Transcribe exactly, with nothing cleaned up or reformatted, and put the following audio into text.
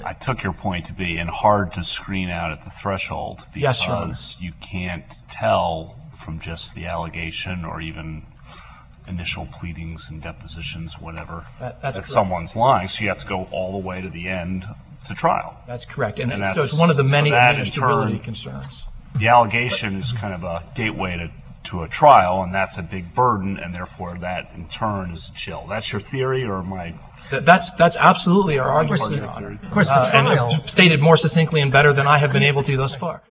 I took your point to be, and hard to screen out at the threshold because Yes, Your Honor. you can't tell from just the allegation or even initial pleadings and depositions, whatever, That- that's that correct. someone's lying. So you have to go all the way to the end to trial. That's correct. And, And so that's- it's one of the so many that in administrability turn- concerns. The allegation is kind of a gateway to, to a trial, and that's a big burden, and therefore that in turn is a chill. That's your theory, or am I? That- That's, that's absolutely our argument, course, Your Honor. Of course, the Uh, trial. and stated more succinctly and better than I have been able to thus far.